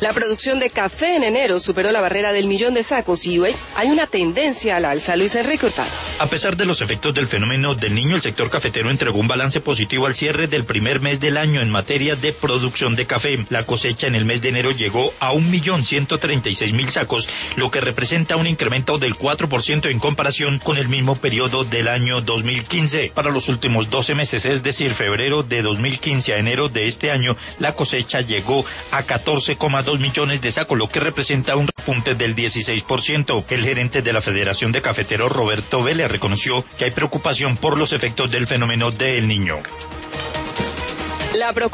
La producción de café en enero superó la barrera del 1.000.000 de sacos y hoy hay una tendencia al alza. Luis Enrique Hurtado. A pesar de los efectos del fenómeno del Niño, el sector cafetero entregó un balance positivo al cierre del primer mes del año en materia de producción de café. La cosecha en el mes de enero llegó a 1.136.000 sacos, lo que representa un incremento del 4% en comparación con el mismo periodo del año 2015. Para los últimos 12 meses, es decir, febrero de 2015 a enero de este año, la cosecha llegó a 14,2 millones de sacos, lo que representa un repunte del 16%. El gerente de la Federación de Cafeteros, Roberto Vélez, reconoció que hay preocupación por los efectos del fenómeno del Niño.